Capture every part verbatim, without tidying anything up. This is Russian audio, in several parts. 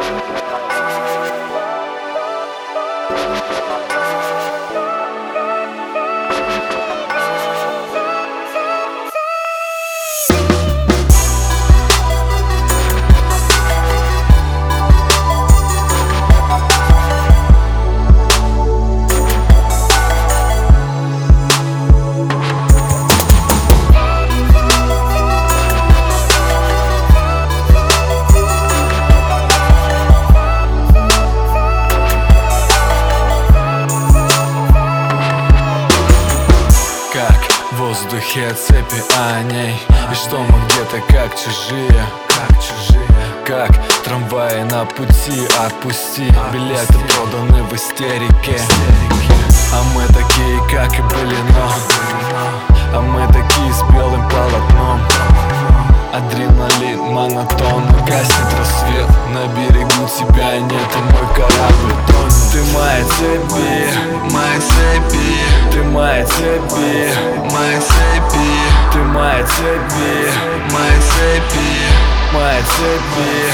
В воздухе цепи о ней, и что мы где-то как чужие, как чужие, как трамваи на пути. Отпусти, билеты проданы в истерике. А мы такие, как и были, но а мы такие с белым полотном. Адреналин монотонно, гаснет рассвет. На берегу тебя нет, и мой корабль тонет. Ты моя цепи, моя цепи. Ты моя цепи, моя цепи. Ты моя цепи, моя цепи, моя цепи.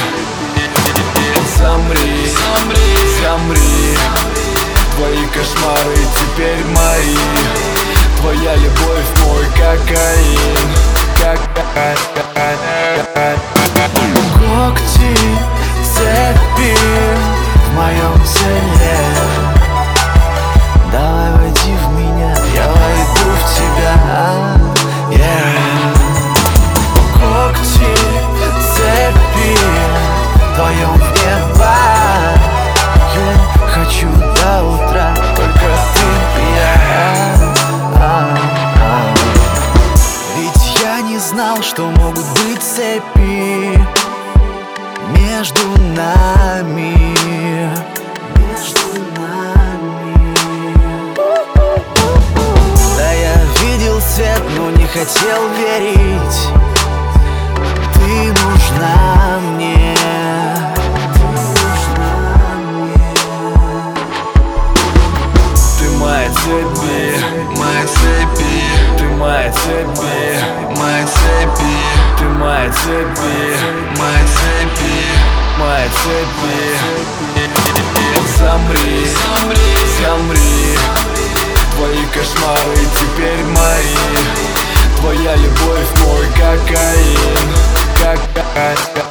Замри, замри, замри. Твои кошмары теперь мои. Твоя любовь мой кокаин. Когти, цепи в моем теле. Давай войди в меня, я войду в тебя. yeah. Когти, цепи в твоем небо. Я хочу до утра, только ты и я. Ведь я не знал, что могут быть цепи между нами, между нами. Да, я видел свет, но не хотел верить. Ты нужна мне, ты нужна мне. Ты моя цепи, моя цепи. Ты моя цепи, моя цепи. Ты моя цепи, моя цепи, моя цепи. Замри, замри, замри. Твои кошмары теперь мои. Твоя любовь мой кокаин. Кокаин.